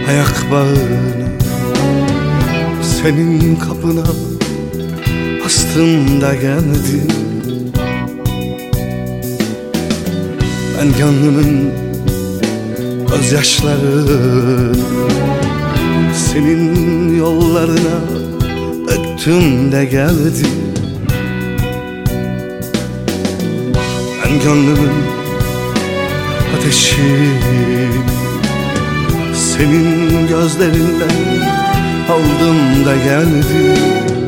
ayak bağını senin kapına bastım da geldim. Ben gönlümün gözyaşlarını senin yollarına döktüm de geldim. Ben gönlümün ateşini senin gözlerinden aldım da geldim.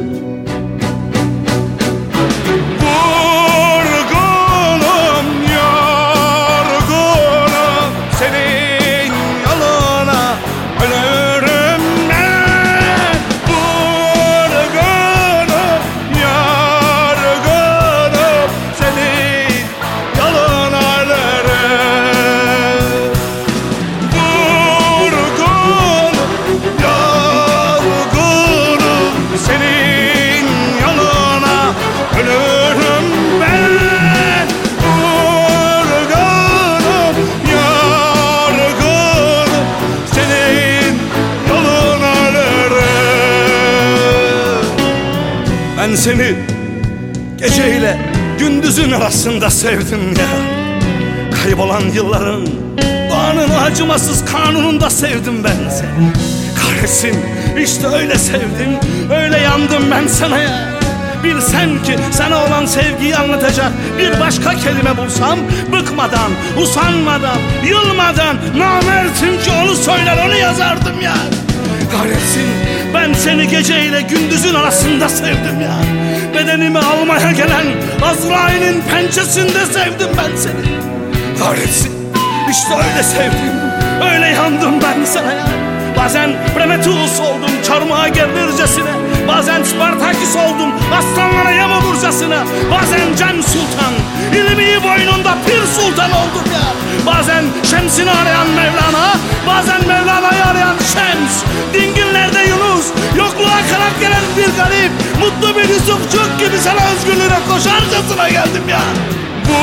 Ben seni geceyle gündüzün arasında sevdim ya. Kaybolan yılların doğanın acımasız kanununda sevdim ben seni. Kahretsin, işte öyle sevdim, öyle yandım ben sana ya. Bilsen ki sana olan sevgiyi anlatacak bir başka kelime bulsam, bıkmadan, usanmadan, yılmadan namertimce onu söyler, onu yazardım ya. Kahretsin, ben seni geceyle gündüzün arasında sevdim ya. Bedenimi almaya gelen Azrail'in pençesinde sevdim ben seni. Kahretsin, işte öyle sevdim, öyle yandım ben sana ya. Bazen Prometheus oldum çarmıha gerilircesine, bazen Spartaküs oldum aslanlara yem olurcasına, bazen Cem Sultan, ilmiği boynunda Pir Sultan oldum ya. Bazen Şems'ini arayan Mevlana, bazen Mevlana'yı arayan Şems. Dingillerde Yunus, yokluğa karak gelen bir garip, mutlu bir Yusufçuk gibi sana özgürlüğüne koşarcasına geldim ya.